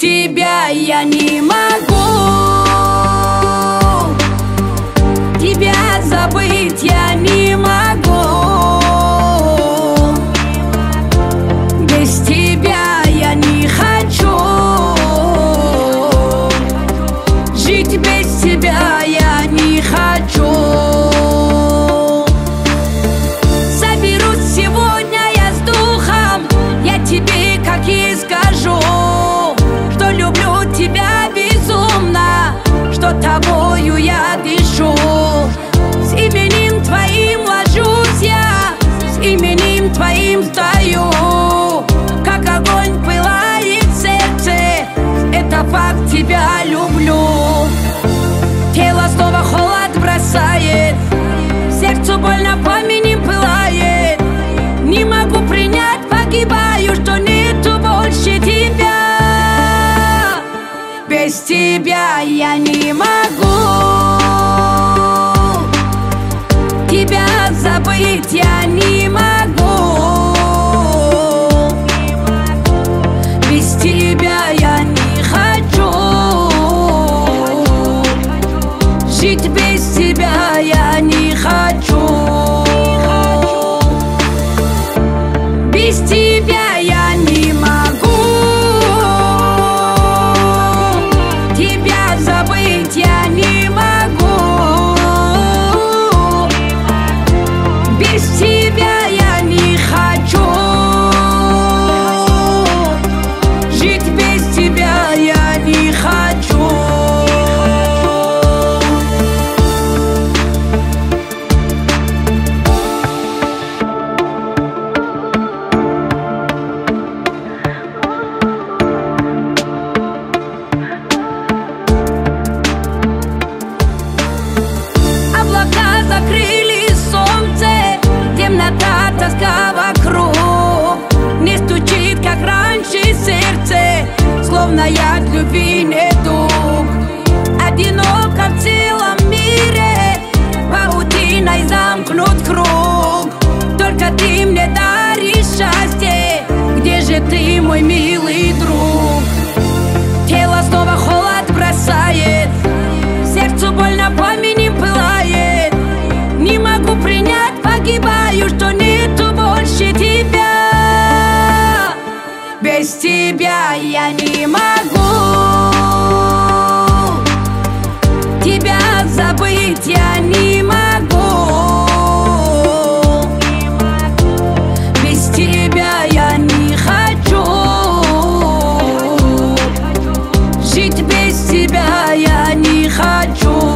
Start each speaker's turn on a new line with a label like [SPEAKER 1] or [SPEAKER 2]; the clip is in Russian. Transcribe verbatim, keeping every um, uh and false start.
[SPEAKER 1] тебя я не могу, тебя забыть я не могу, без тебя я не хочу, жить без тебя я не хочу. Соберусь сегодня я с духом, я тебе как и скажу, что люблю тебя безумно, что тобою я дышу. С именем твоим ложусь я, с именем твоим стою, как огонь пылает в сердце, это факт, тебя люблю. Тело снова холод бросает, сердцу больно, пламенем пылает. Не могу принять, погибаю, что нету больше тебя. Без тебя я не могу, тебя забыть я не могу, без тебя я не хочу, жить без тебя я не хочу, без тебя я не могу, тебя забыть я не могу, без тебя я не хочу, жить без тебя я не хочу. Облака закрыли солнце, темнота, тоска вокруг. Не стучит, как раньше, сердце, словно я от любви не дух. Одиноко в целом мире, паутиной замкнут круг. Только ты мне даришь счастье, где же ты, мой милый друг? Тело снова холод бросает, сердцу больно, пламенем пылает. Не могу принять, погибаю, что нету больше тебя. Без тебя я не могу, тебя забыть я не могу, без тебя я не хочу, жить без тебя я не хочу.